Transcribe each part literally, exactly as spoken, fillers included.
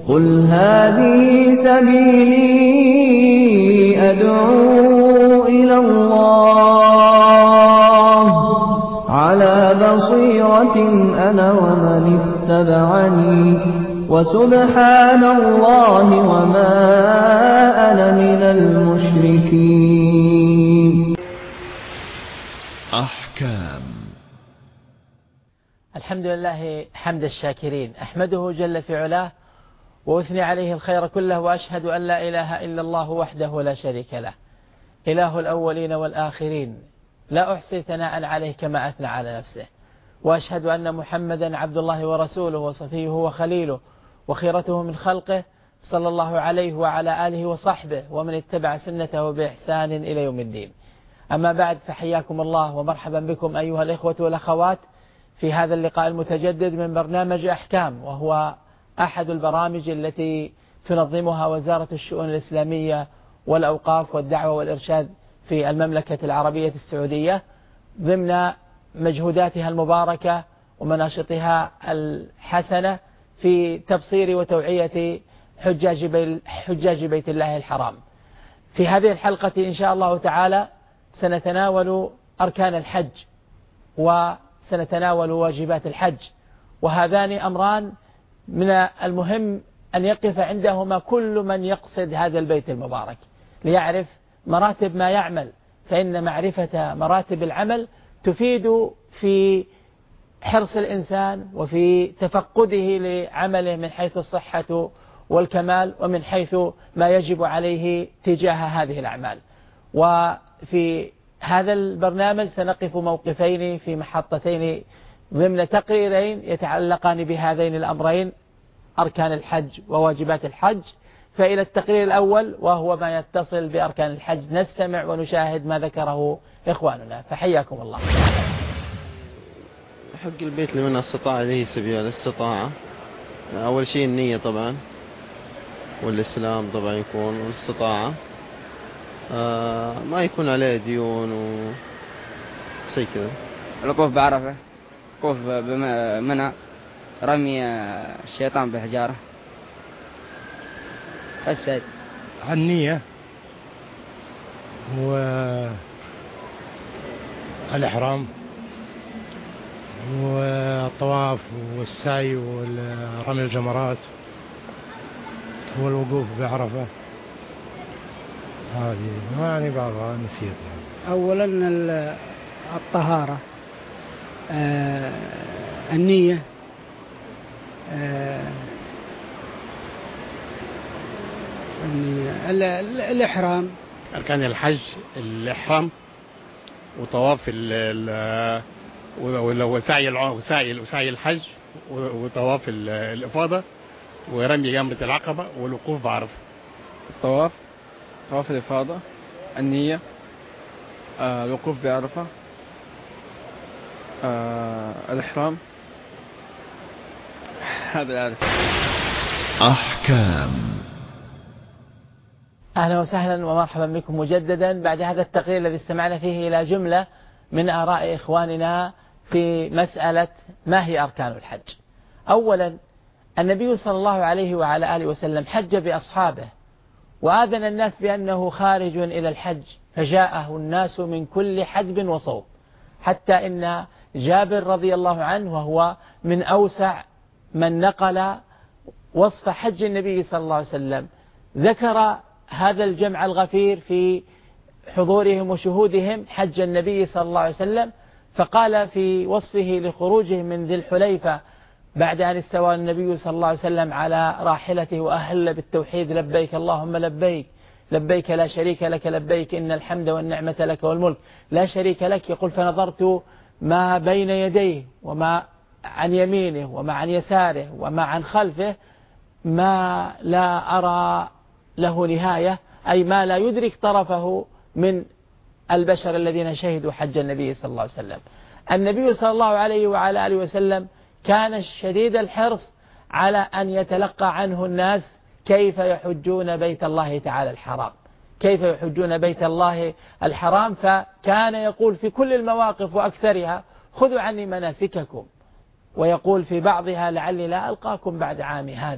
قل هذه سبيلي أدعو إلى الله على بصيرة أنا ومن اتبعني وسبحان الله وما أنا من المشركين. أحكام. الحمد لله حمد الشاكرين، أحمده جل في علاه وأثني عليه الخير كله، وأشهد أن لا إله إلا الله وحده لا شريك له، إله الأولين والآخرين، لا أحصي ثناء عليه كما أثنى على نفسه. وأشهد أن محمدا عبد الله ورسوله وصفيه وخليله وخيرته من خلقه، صلى الله عليه وعلى آله وصحبه ومن اتبع سنته بإحسان إلى يوم الدين. أما بعد، فحياكم الله ومرحبا بكم أيها الإخوة والأخوات في هذا اللقاء المتجدد من برنامج أحكام، وهو أحد البرامج التي تنظمها وزارة الشؤون الإسلامية والأوقاف والدعوة والإرشاد في المملكة العربية السعودية ضمن مجهوداتها المباركة ومناشطها الحسنة في تبصير وتوعية حجاج حجاج بيت الله الحرام. في هذه الحلقة إن شاء الله تعالى سنتناول أركان الحج وسنتناول واجبات الحج، وهذان أمران من المهم أن يقف عندهما كل من يقصد هذا البيت المبارك ليعرف مراتب ما يعمل، فإن معرفة مراتب العمل تفيد في حرص الإنسان وفي تفقده لعمله من حيث الصحة والكمال ومن حيث ما يجب عليه تجاه هذه الأعمال. وفي هذا البرنامج سنقف موقفين في محطتين ضمن تقريرين يتعلقان بهذين الأمرين، أركان الحج وواجبات الحج. فإلى التقرير الأول وهو ما يتصل بأركان الحج نستمع ونشاهد ما ذكره إخواننا، فحياكم الله. حق البيت لمن استطاع إليه سبيل الاستطاعة، أول شيء النية طبعا، والإسلام طبعا يكون، والاستطاعة آه ما يكون عليه ديون وشيء كذا. الوقوف بعرفة، وقوف بمنع، رمي الشيطان بحجارة. السيد النية والإحرام والطواف والسعي ورمي الجمرات والوقوف بعرفة. هذه يعني بعضها نسيت. أولا الطهارة، آه النية، آه الإحرام. أركان الحج الإحرام وطواف ال وسعي وسعي وسعي الحج وطواف الإفاضة ورمي جمرة العقبة والوقوف بعرفة. الطواف، طواف الإفاضة، النية، آه، الوقوف بعرفة، آه، الإحرام. هذا العارف. أحكام. أهلا وسهلا ومرحبا بكم مجددا بعد هذا التقرير الذي استمعنا فيه إلى جملة من آراء إخواننا في مسألة ما هي أركان الحج. أولا، النبي صلى الله عليه وعلى آله وسلم حج بأصحابه وآذن الناس بأنه خارج إلى الحج، فجاءه الناس من كل حدب وصوب، حتى إن جابر رضي الله عنه وهو من أوسع من نقل وصف حج النبي صلى الله عليه وسلم ذكر هذا الجمع الغفير في حضورهم وشهودهم حج النبي صلى الله عليه وسلم، فقال في وصفه لخروجه من ذي الحليفة بعد أن استوى النبي صلى الله عليه وسلم على راحلته وأهل بالتوحيد: لبيك اللهم لبيك، لبيك لا شريك لك لبيك، إن الحمد والنعمة لك والملك لا شريك لك. يقول: فنظرت ما بين يديه وما عن يمينه وما عن يساره وما عن خلفه ما لا أرى له نهاية، أي ما لا يدرك طرفه من البشر الذين شهدوا حج النبي صلى الله عليه وسلم. النبي صلى الله عليه وعلى آله وسلم كان شديد الحرص على أن يتلقى عنه الناس كيف يحجون بيت الله تعالى الحرام، كيف يحجون بيت الله الحرام. فكان يقول في كل المواقف وأكثرها: خذوا عني مناسككم، ويقول في بعضها: لعلي لا ألقاكم بعد عامي هذا.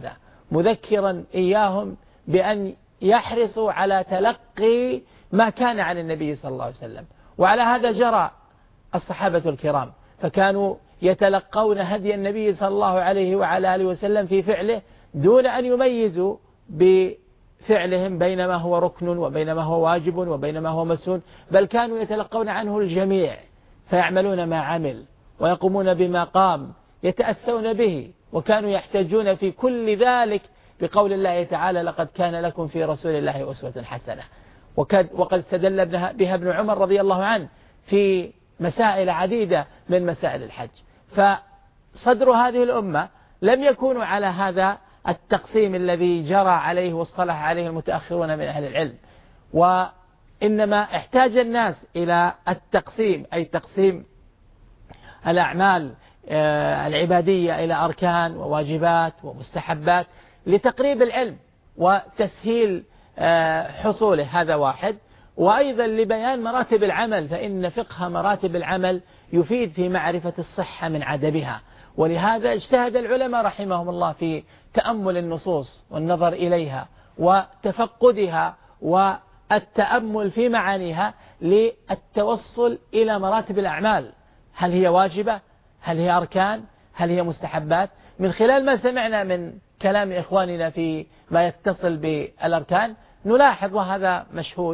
مذكرا إياهم بأن يحرصوا على تلقي ما كان عن النبي صلى الله عليه وسلم. وعلى هذا جرى الصحابة الكرام، فكانوا يتلقون هدي النبي صلى الله عليه وعلى آله وسلم في فعله دون أن يميزوا بفعلهم بين ما هو ركن وبين ما هو واجب وبين ما هو مسنون، بل كانوا يتلقون عنه الجميع فيعملون ما عمل ويقومون بما قام، يتأسون به، وكانوا يحتجون في كل ذلك بقول الله تعالى: لقد كان لكم في رسول الله أسوة حسنة. وقد استدل بها ابن عمر رضي الله عنه في مسائل عديدة من مسائل الحج. فصدر هذه الأمة لم يكونوا على هذا التقسيم الذي جرى عليه واصطلح عليه المتأخرون من أهل العلم، وإنما احتاج الناس إلى التقسيم، أي تقسيم الأعمال العبادية إلى أركان وواجبات ومستحبات لتقريب العلم وتسهيل حصوله، هذا واحد. وأيضا لبيان مراتب العمل، فإن فقه مراتب العمل يفيد في معرفة الصحة من عدمها. ولهذا اجتهد العلماء رحمهم الله في تأمل النصوص والنظر إليها وتفقدها والتأمل في معانيها للتوصل إلى مراتب الأعمال، هل هي واجبة؟ هل هي أركان؟ هل هي مستحبات؟ من خلال ما سمعنا من كلام إخواننا في ما يتصل بالأركان نلاحظ، وهذا مشهود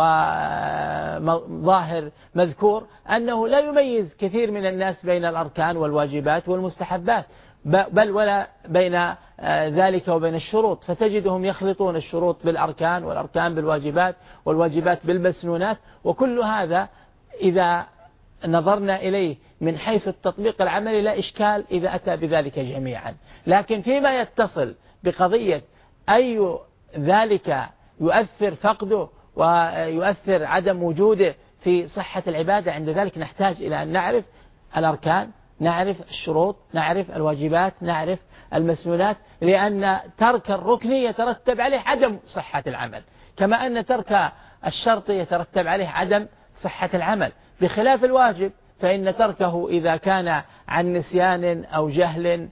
وظاهر مذكور، أنه لا يميز كثير من الناس بين الأركان والواجبات والمستحبات، بل ولا بين ذلك وبين الشروط، فتجدهم يخلطون الشروط بالأركان والأركان بالواجبات والواجبات بالمسنونات. وكل هذا إذا نظرنا إليه من حيث التطبيق العملي لا إشكال إذا أتى بذلك جميعا. لكن فيما يتصل بقضية أي ذلك يؤثر فقده ويؤثر عدم وجوده في صحة العبادة، عند ذلك نحتاج إلى أن نعرف الأركان، نعرف الشروط، نعرف الواجبات، نعرف المسنونات، لأن ترك الركن يترتب عليه عدم صحة العمل، كما أن ترك الشرط يترتب عليه عدم صحة العمل، بخلاف الواجب فإن تركه إذا كان عن نسيان أو جهل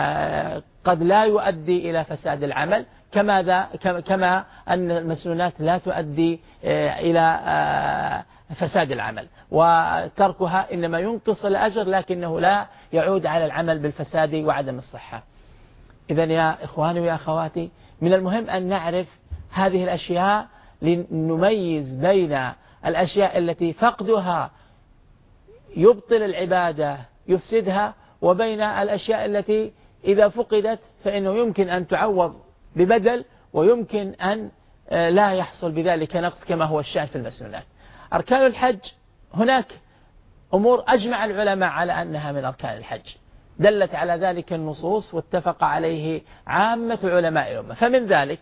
قد لا يؤدي إلى فساد العمل، كما, كما أن المسنونات لا تؤدي إلى فساد العمل، وتركها إنما ينقص الأجر لكنه لا يعود على العمل بالفساد وعدم الصحة. إذن يا إخواني ويا أخواتي، من المهم أن نعرف هذه الأشياء لنميز بين الأشياء التي فقدها يبطل العبادة يفسدها، وبين الأشياء التي إذا فقدت فإنه يمكن أن تعوض ببدل، ويمكن أن لا يحصل بذلك نقص كما هو الشأن في المسنونات. أركان الحج، هناك أمور أجمع العلماء على أنها من أركان الحج، دلت على ذلك النصوص واتفق عليه عامة علماء الأمة. فمن ذلك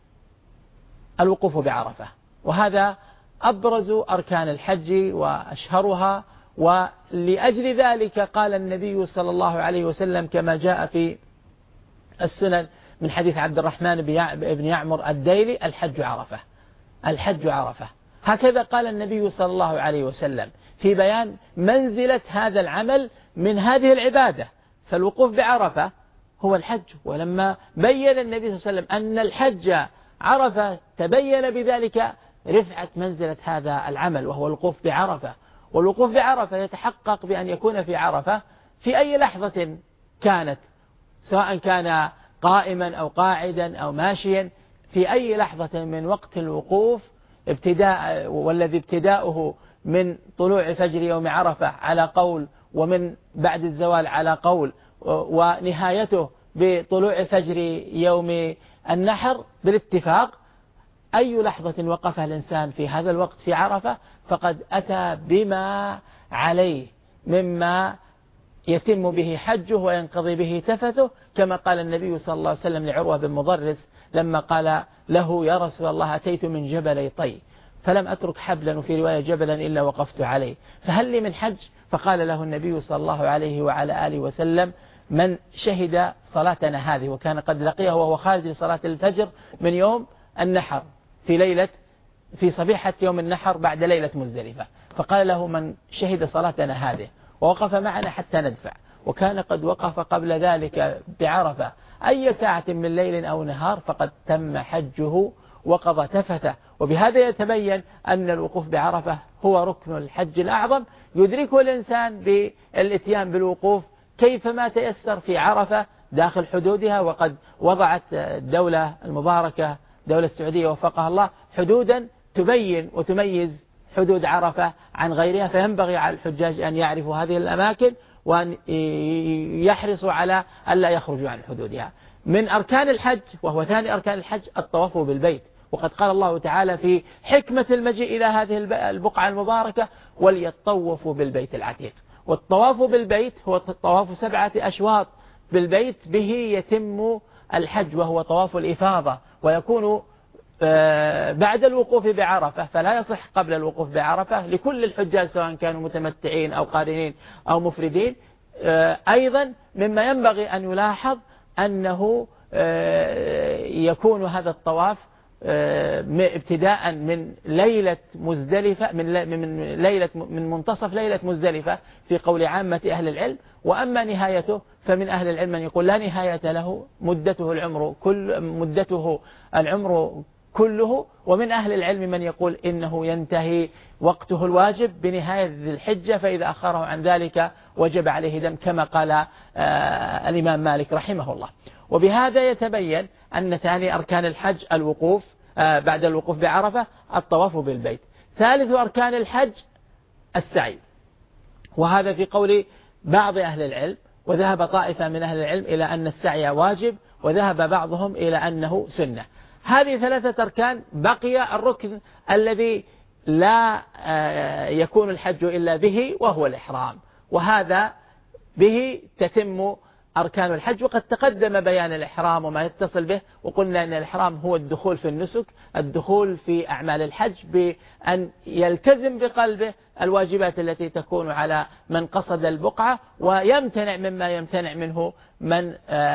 الوقوف بعرفة، وهذا أبرز أركان الحج وأشهرها، ولأجل ذلك قال النبي صلى الله عليه وسلم كما جاء في السنن من حديث عبد الرحمن بن يعمر الديلي: الحج عرفة، الحج عرفة. هكذا قال النبي صلى الله عليه وسلم في بيان منزلة هذا العمل من هذه العبادة، فالوقوف بعرفة هو الحج. ولما بين النبي صلى الله عليه وسلم أن الحج عرفة تبين بذلك رفعة منزلة هذا العمل وهو الوقوف بعرفة. والوقوف بعرفة يتحقق بأن يكون في عرفة في أي لحظة كانت، سواء كان قائما أو قاعدا أو ماشيا، في أي لحظة من وقت الوقوف ابتداء، والذي ابتداؤه من طلوع فجر يوم عرفة على قول، ومن بعد الزوال على قول، ونهايته بطلوع فجر يوم النحر بالاتفاق. أي لحظة وقفها الإنسان في هذا الوقت في عرفة فقد أتى بما عليه مما يتم به حجه وينقضي به تفثه، كما قال النبي صلى الله عليه وسلم لعروة بن مضرس لما قال له: يا رسول الله، أتيت من جبلي طي فلم أترك حبلا، وفي رواية جبلا، إلا وقفت عليه، فهل لي من حج؟ فقال له النبي صلى الله عليه وعلى آله وسلم: من شهد صلاتنا هذه، وكان قد لقيه وهو خارج لصلاة الفجر من يوم النحر في ليلة في صبيحة يوم النحر بعد ليلة مزدلفة، فقال له: من شهد صلاتنا هذه ووقف معنا حتى ندفع وكان قد وقف قبل ذلك بعرفة أي ساعة من ليل أو نهار فقد تم حجه وقضى تفته. وبهذا يتبين أن الوقوف بعرفة هو ركن الحج الأعظم يدركه الإنسان بالاتيان بالوقوف كيفما تيسر في عرفة داخل حدودها. وقد وضعت الدولة المباركة دولة السعودية وفقها الله حدودا تبين وتميز حدود عرفة عن غيرها، فينبغي على الحجاج أن يعرفوا هذه الأماكن وأن يحرصوا على ألا يخرجوا عن حدودها. من أركان الحج وهو ثاني أركان الحج الطواف بالبيت، وقد قال الله تعالى في حكمة المجيء إلى هذه البقعة المباركة وليطوفوا بالبيت العتيق. والطواف بالبيت هو طواف سبعة أشواط بالبيت به يتم الحج، وهو طواف الإفاضة، ويكون بعد الوقوف بعرفة، فلا يصح قبل الوقوف بعرفة لكل الحجاج سواء كانوا متمتعين أو قارنين أو مفردين. أيضا مما ينبغي أن يلاحظ أنه يكون هذا الطواف ابتداء من ليلة مزدلفة من ليلة من منتصف ليلة مزدلفة في قول عامة أهل العلم. وأما نهايته فمن أهل العلم من يقول لا نهاية له مدته العمر كل مدته العمر كله، ومن أهل العلم من يقول إنه ينتهي وقته الواجب بنهاية ذي الحجة، فإذا أخره عن ذلك وجب عليه دم كما قال آه الإمام مالك رحمه الله. وبهذا يتبين أن ثاني أركان الحج الوقوف آه بعد الوقوف بعرفة الطواف بالبيت. ثالث أركان الحج السعي، وهذا في قول بعض أهل العلم، وذهب طائفة من أهل العلم إلى أن السعي واجب، وذهب بعضهم إلى أنه سنة. هذه ثلاثة أركان. بقي الركن الذي لا يكون الحج إلا به وهو الإحرام، وهذا به تتم أركان الحج. وقد تقدم بيان الإحرام وما يتصل به، وقلنا أن الإحرام هو الدخول في النسك، الدخول في أعمال الحج بأن يلتزم بقلبه الواجبات التي تكون على من قصد البقعة، ويمتنع مما يمتنع منه من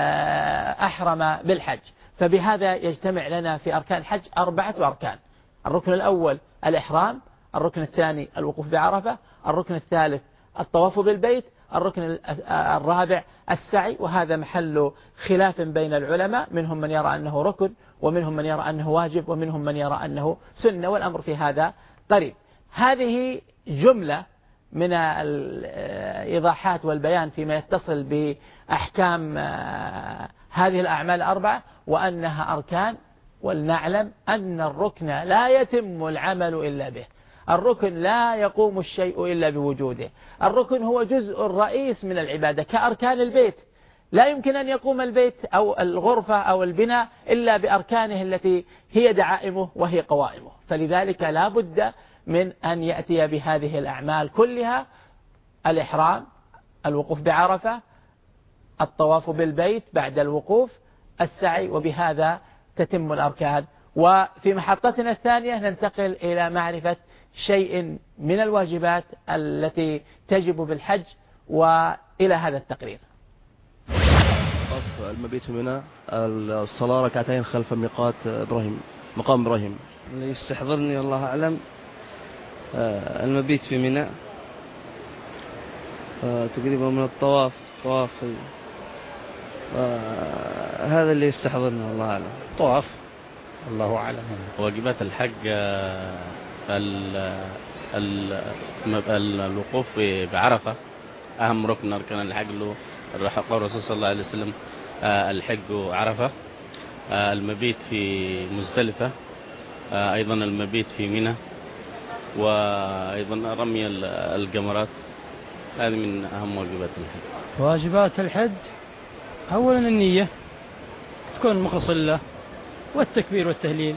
أحرم بالحج. فبهذا يجتمع لنا في أركان الحج أربعة أركان: الركن الأول الإحرام، الركن الثاني الوقوف بعرفة، الركن الثالث الطواف بالبيت، الركن الرابع السعي. وهذا محل خلاف بين العلماء، منهم من يرى أنه ركن، ومنهم من يرى أنه واجب، ومنهم من يرى أنه سنة، والأمر في هذا قريب. هذه جملة من الإيضاحات والبيان فيما يتصل بأحكام هذه الأعمال الأربعة، وأنها أركان، ولنعلم أن الركن لا يتم العمل إلا به. الركن لا يقوم الشيء إلا بوجوده. الركن هو جزء رئيس من العبادة كأركان البيت. لا يمكن أن يقوم البيت أو الغرفة أو البناء إلا بأركانه التي هي دعائمه وهي قوائمه. فلذلك لا بد من أن يأتي بهذه الأعمال كلها: الإحرام، الوقوف بعرفة، الطواف بالبيت بعد الوقوف، السعي. وبهذا تتم الأركان. وفي محطتنا الثانية ننتقل إلى معرفة شيء من الواجبات التي تجب بالحج، وإلى هذا التقرير. المبيت في منى، الصلاة ركعتين خلف ميقات إبراهيم، مقام إبراهيم. اللي يستحضرني والله أعلم المبيت في منى، تقريبا من الطواف طواف هذا اللي يستحضرني والله أعلم. طواف الله أعلم. واجبات الحج الوقوف بعرفة أهم ركن أركان الحج، له قول الرسول صلى الله عليه وسلم: الحج عرفة. المبيت في مزدلفة، أيضا المبيت في منى، وأيضا رمي الجمرات. هذه من أهم واجبات الحج. واجبات الحج أولا النية، تكون مخلص لله، والتكبير والتهليل.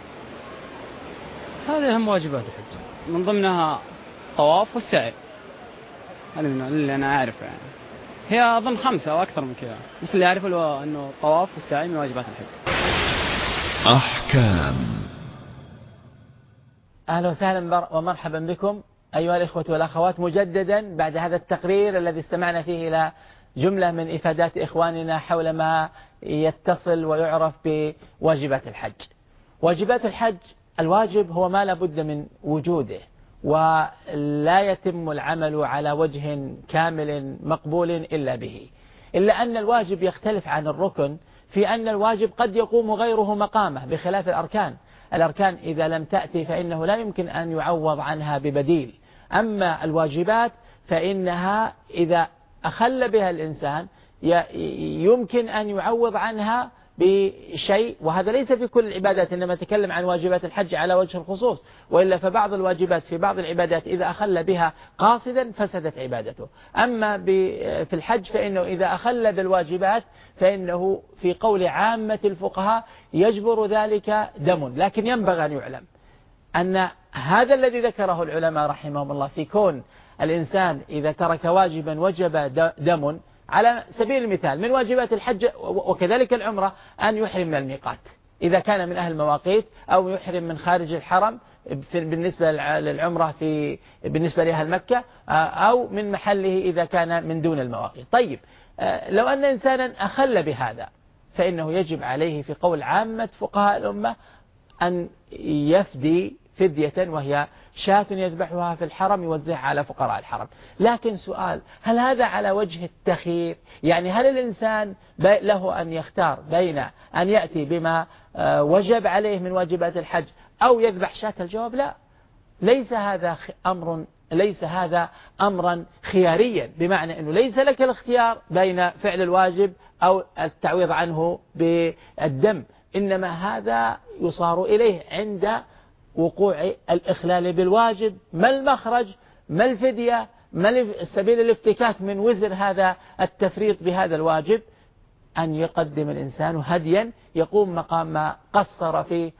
هذه أهم واجبات الحج. من ضمنها طواف والسعي، هذا من اللي أنا أعرفه يعني. هي أظن خمسة أو أكثر من كذا، بس اللي أعرفه أنه الطواف والسعي من واجبات الحج. أحكام. أهلا وسهلا ومرحبا بكم أيها الإخوة والأخوات مجددا بعد هذا التقرير الذي استمعنا فيه إلى جملة من إفادات إخواننا حول ما يتصل ويعرف بواجبات الحج. واجبات الحج، الواجب هو ما لابد من وجوده، ولا يتم العمل على وجه كامل مقبول إلا به، إلا أن الواجب يختلف عن الركن في أن الواجب قد يقوم غيره مقامه بخلاف الأركان. الأركان إذا لم تأتي فإنه لا يمكن أن يعوض عنها ببديل، أما الواجبات فإنها إذا أخل بها الإنسان يمكن أن يعوض عنها بشيء، وهذا ليس في كل العبادات، إنما تكلم عن واجبات الحج على وجه الخصوص، وإلا فبعض الواجبات في بعض العبادات إذا أخل بها قاصدا فسدت عبادته. أما في الحج فإنه إذا أخل بالواجبات فإنه في قول عامة الفقهاء يجبر ذلك دم. لكن ينبغي أن يعلم أن هذا الذي ذكره العلماء رحمهم الله في كون الإنسان إذا ترك واجبا وجب دم، على سبيل المثال من واجبات الحج وكذلك العمرة أن يحرم من الميقات إذا كان من أهل المواقيت، أو يحرم من خارج الحرم بالنسبة للعمرة في بالنسبة لأهل مكة، أو من محله إذا كان من دون المواقيت. طيب لو أن إنسانا أخل بهذا فإنه يجب عليه في قول عامة فقهاء الأمة أن يفدي فدية، وهي شاة يذبحها في الحرم يوزعها على فقراء الحرم. لكن سؤال، هل هذا على وجه التخيير؟ يعني هل الإنسان له أن يختار بين أن يأتي بما وجب عليه من واجبات الحج أو يذبح شاة؟ الجواب لا، ليس هذا أمر ليس هذا أمرا خياريا، بمعنى أنه ليس لك الاختيار بين فعل الواجب أو التعويض عنه بالدم، إنما هذا يصار إليه عند وقوع الإخلال بالواجب. ما المخرج؟ ما الفدية؟ ما سبيل الافتكاك من وزر هذا التفريط بهذا الواجب؟ أن يقدم الإنسان هديا يقوم مقام ما قصر فيه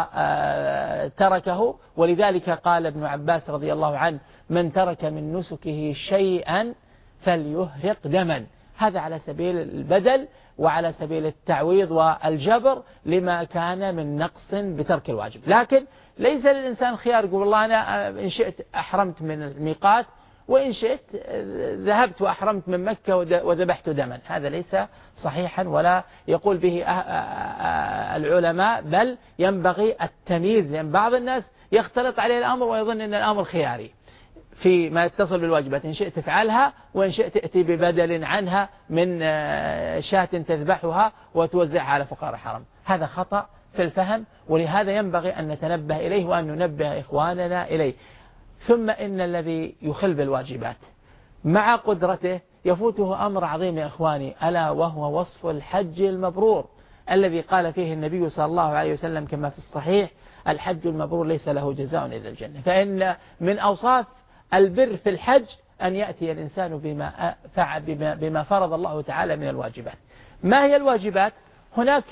وتركه. ولذلك قال ابن عباس رضي الله عنه: من ترك من نسكه شيئا فليهرق دما. هذا على سبيل البدل وعلى سبيل التعويض والجبر لما كان من نقص بترك الواجب. لكن ليس للإنسان خيار يقول والله أنا إن شئت أحرمت من الميقات وإن شئت ذهبت وأحرمت من مكة وذبحت دما. هذا ليس صحيحا ولا يقول به العلماء، بل ينبغي التمييز، لأن بعض الناس يختلط عليه الأمر ويظن أن الأمر خياري في ما يتصل بالواجبات، إن شئت تفعلها وإن شئت تأتي ببدل عنها من شاة تذبحها وتوزعها على فقراء الحرم. هذا خطأ في الفهم، ولهذا ينبغي أن نتنبه إليه وأن ننبه إخواننا إليه. ثم إن الذي يخل بالواجبات مع قدرته يفوته أمر عظيم يا إخواني، ألا وهو وصف الحج المبرور الذي قال فيه النبي صلى الله عليه وسلم كما في الصحيح: الحج المبرور ليس له جزاء إلا الجنة. فإن من أوصاف البر في الحج أن يأتي الإنسان بما, بما, بما فرض الله تعالى من الواجبات. ما هي الواجبات؟ هناك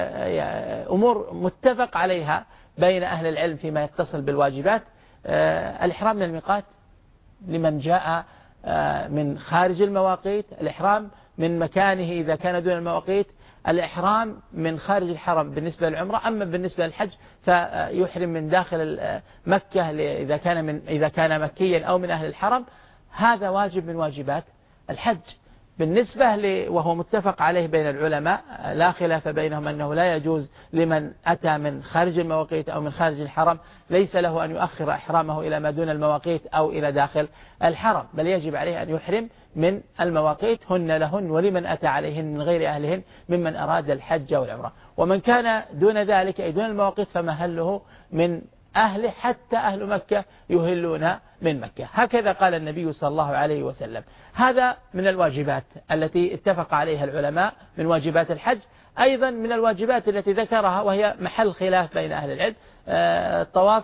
أمور متفق عليها بين أهل العلم فيما يتصل بالواجبات. الإحرام من الميقات لمن جاء من خارج المواقيت، الإحرام من مكانه إذا كان دون المواقيت، الإحرام من خارج الحرم بالنسبة للعمرة. أما بالنسبة للحج فيحرم من داخل مكة إذا كان من إذا كان مكيا أو من أهل الحرم. هذا واجب من واجبات الحج. بالنسبة ل وهو متفق عليه بين العلماء، لا خلاف بينهم أنه لا يجوز لمن أتى من خارج المواقيت أو من خارج الحرم، ليس له أن يؤخر إحرامه إلى ما دون المواقيت أو إلى داخل الحرم، بل يجب عليه أن يحرم من المواقيت، هن لهن ولمن أتى عليهن من غير أهلهن ممن أراد الحج والعمرة. ومن كان دون ذلك أي دون المواقيت فمهله من أهله، حتى أهل مكة يهلون من مكة. هكذا قال النبي صلى الله عليه وسلم. هذا من الواجبات التي اتفق عليها العلماء من واجبات الحج. أيضا من الواجبات التي ذكرها وهي محل خلاف بين أهل العلم الطواف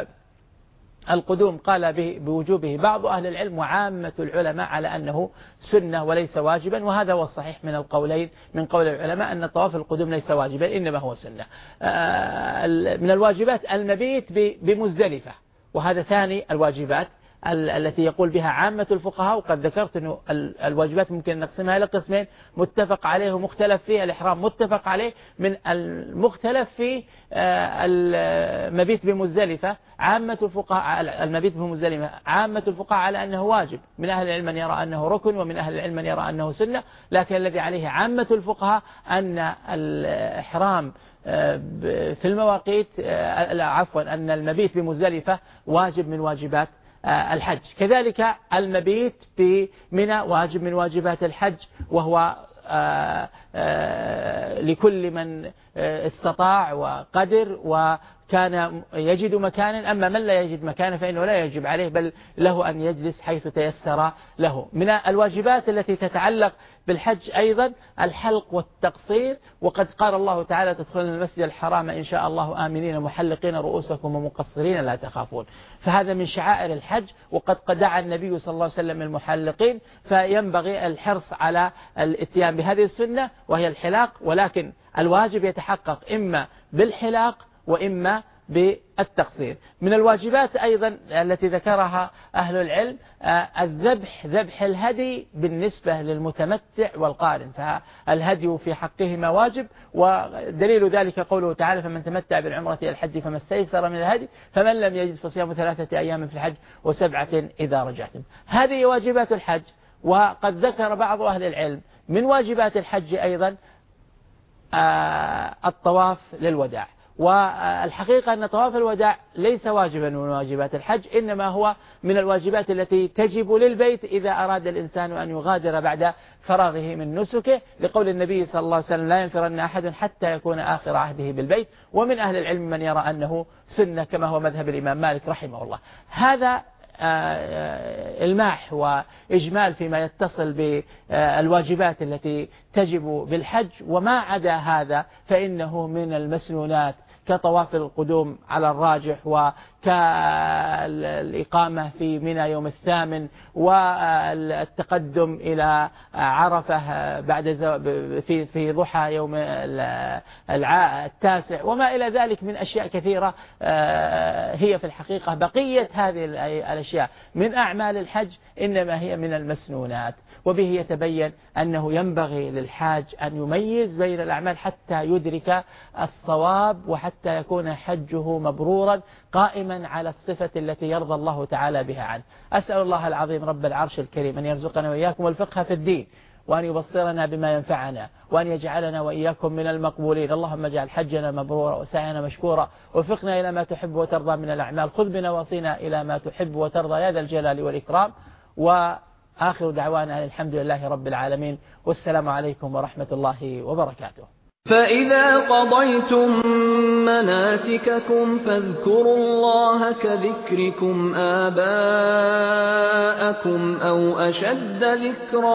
القدوم، قال به بوجوبه بعض أهل العلم وعامة العلماء على أنه سنة وليس واجبا، وهذا هو الصحيح من القولين من قول العلماء أن طواف القدوم ليس واجبا إنما هو سنة. من الواجبات المبيت بمزدلفة، وهذا ثاني الواجبات التي يقول بها عامة الفقهاء. وقد ذكرت أن الواجبات ممكن نقسمها إلى قسمين: متفق عليه ومختلف فيه. الإحرام متفق عليه، من المختلف فيه المبيت بمزدلفة. عامة الفقهاء المبيت بمزدلفة عامة الفقهاء على أنه واجب، من أهل العلم من يرى أنه ركن، ومن أهل العلم من يرى أنه سنة، لكن الذي عليه عامة الفقهاء أن الإحرام في المواقيت عفوا أن المبيت بمزدلفة واجب من واجبات الحج. كذلك المبيت في منى واجب من واجبات الحج، وهو آآ آآ لكل من استطاع وقدر وكان يجد مكانا. أما من لا يجد مكانا فإنه لا يجب عليه، بل له أن يجلس حيث تيسر له. من الواجبات التي تتعلق بالحج أيضا الحلق والتقصير، وقد قال الله تعالى: تدخلون المسجد الحرام إن شاء الله آمنين محلقين رؤوسكم ومقصرين لا تخافون. فهذا من شعائر الحج، وقد دعا النبي صلى الله عليه وسلم المحلقين، فينبغي الحرص على الاتيان بهذه السنة وهي الحلاق. ولكن الواجب يتحقق إما بالحلاق وإما بالتقصير. من الواجبات أيضا التي ذكرها أهل العلم الذبح، ذبح الهدي بالنسبة للمتمتع والقارن، فالهدي في حقهما واجب. ودليل ذلك قوله تعالى: فمن تمتع بالعمرة إلى الحج فما استيسر من الهدي فمن لم يجد فصيام ثلاثة أيام في الحج وسبعة إذا رجعتم. هذه واجبات الحج. وقد ذكر بعض أهل العلم من واجبات الحج أيضا الطواف للوداع. والحقيقة أن طواف الوداع ليس واجبا من واجبات الحج، إنما هو من الواجبات التي تجب للبيت إذا أراد الإنسان أن يغادر بعد فراغه من نسكه، لقول النبي صلى الله عليه وسلم: لا ينفرن أحد حتى يكون آخر عهده بالبيت. ومن أهل العلم من يرى أنه سنة كما هو مذهب الإمام مالك رحمه الله. هذا الماح وإجمال فيما يتصل بالواجبات التي تجب بالحج. وما عدا هذا فإنه من المسنونات، كطواف القدوم على الراجح، وكالإقامة في منى يوم الثامن، والتقدم إلى عرفة بعد في في ضحى يوم التاسع، وما إلى ذلك من أشياء كثيرة هي في الحقيقة بقية هذه الأشياء من أعمال الحج إنما هي من المسنونات. وبه يتبين أنه ينبغي للحاج أن يميز بين الأعمال حتى يدرك الصواب، وحتى يكون حجه مبرورا قائما على الصفة التي يرضى الله تعالى بها عنه. أسأل الله العظيم رب العرش الكريم أن يرزقنا وإياكم الفقه في الدين، وأن يبصرنا بما ينفعنا، وأن يجعلنا وإياكم من المقبولين. اللهم اجعل حجنا مبرورا وسعينا مشكورا، وفقنا إلى ما تحب وترضى من الأعمال. خذ بنواصينا إلى ما تحب وترضى يا ذا الجلال والإكرام. وآخر دعوانا الحمد لله رب العالمين، والسلام عليكم ورحمة الله وبركاته. فإذا قضيتم مناسككم فاذكروا الله كذكركم آباءكم أو أشد ذكرا